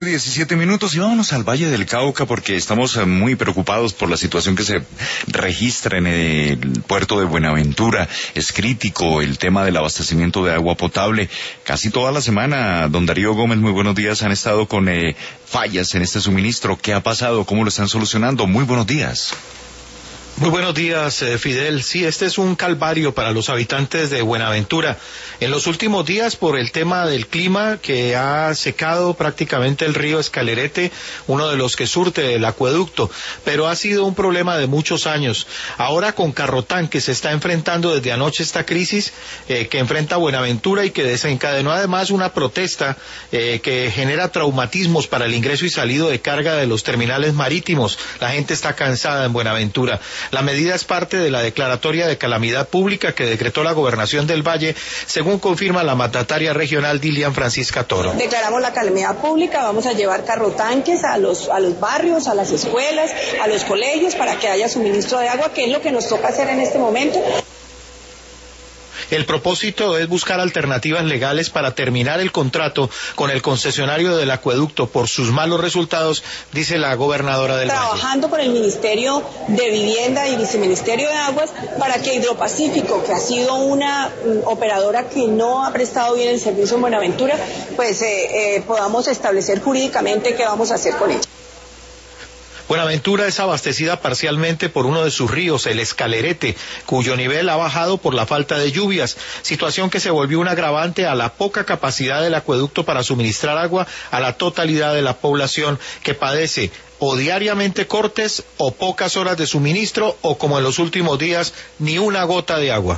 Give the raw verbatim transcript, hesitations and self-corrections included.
diecisiete minutos y vámonos al Valle del Cauca porque estamos muy preocupados por la situación que se registra en el puerto de Buenaventura. Es crítico el tema del abastecimiento de agua potable. Casi toda la semana, don Darío Gómez, muy buenos días, han estado con eh, fallas en este suministro. ¿Qué ha pasado? ¿Cómo lo están solucionando? Muy buenos días. Muy buenos días, eh, Fidel. Sí, este es un calvario para los habitantes de Buenaventura. En los últimos días, por el tema del clima que ha secado prácticamente el río Escalerete, uno de los que surte el acueducto, pero ha sido un problema de muchos años. Ahora con Carrotán, que se está enfrentando desde anoche esta crisis eh, que enfrenta Buenaventura y que desencadenó además una protesta eh, que genera traumatismos para el ingreso y salido de carga de los terminales marítimos. La gente está cansada en Buenaventura. La medida es parte de la declaratoria de calamidad pública que decretó la Gobernación del Valle, según confirma la mandataria regional Dilian Francisca Toro. Declaramos la calamidad pública, vamos a llevar carrotanques a los, a los barrios, a las escuelas, a los colegios para que haya suministro de agua, que es lo que nos toca hacer en este momento. El propósito es buscar alternativas legales para terminar el contrato con el concesionario del acueducto por sus malos resultados, dice la gobernadora del Valle. Trabajando con el Ministerio de Vivienda y Viceministerio de Aguas para que Hidropacífico, que ha sido una um, operadora que no ha prestado bien el servicio en Buenaventura, pues eh, eh, podamos establecer jurídicamente qué vamos a hacer con ella. Buenaventura es abastecida parcialmente por uno de sus ríos, el Escalerete, cuyo nivel ha bajado por la falta de lluvias, situación que se volvió un agravante a la poca capacidad del acueducto para suministrar agua a la totalidad de la población, que padece o diariamente cortes o pocas horas de suministro o, como en los últimos días, ni una gota de agua.